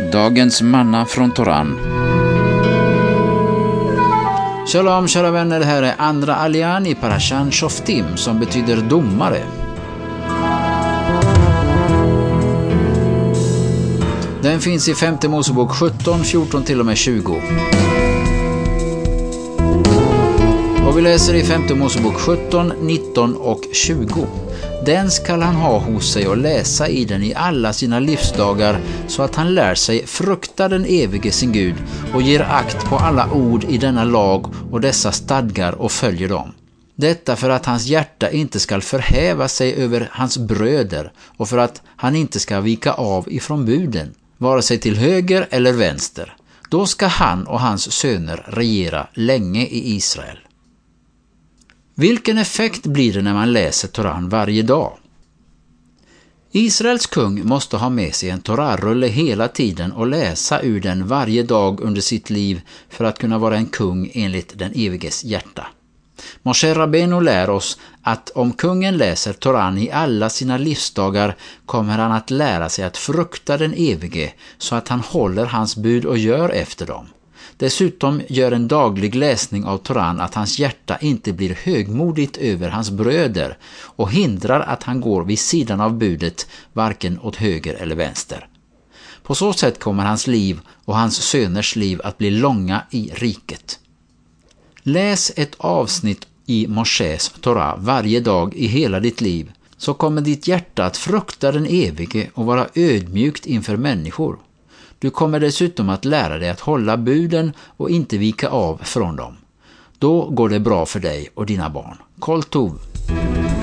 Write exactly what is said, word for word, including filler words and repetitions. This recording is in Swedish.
Dagens manna från Toran. Shalom kära vänner, det här är andra allian i Parashan Shoftim som betyder domare. Den finns i femte Mosebok sjutton, fjorton till och med tjugo. Och vi läser i femte Mosebok sjutton, nitton och tjugo. Den skall han ha hos sig och läsa i den i alla sina livsdagar, så att han lär sig frukta den evige sin Gud och ger akt på alla ord i denna lag och dessa stadgar och följer dem. Detta för att hans hjärta inte skall förhäva sig över hans bröder och för att han inte ska vika av ifrån buden, vare sig till höger eller vänster. Då ska han och hans söner regera länge i Israel. Vilken effekt blir det när man läser Toran varje dag? Israels kung måste ha med sig en Torahrulle hela tiden och läsa ur den varje dag under sitt liv för att kunna vara en kung enligt den eviges hjärta. Moshe Rabbeinu lär oss att om kungen läser Toran i alla sina livsdagar kommer han att lära sig att frukta den evige så att han håller hans bud och gör efter dem. Dessutom gör en daglig läsning av Toran att hans hjärta inte blir högmodigt över hans bröder och hindrar att han går vid sidan av budet varken åt höger eller vänster. På så sätt kommer hans liv och hans söners liv att bli långa i riket. Läs ett avsnitt i Moshes Torah varje dag i hela ditt liv, så kommer ditt hjärta att frukta den evige och vara ödmjukt inför människor. Du kommer dessutom att lära dig att hålla buden och inte vika av från dem. Då går det bra för dig och dina barn. Kol Tov.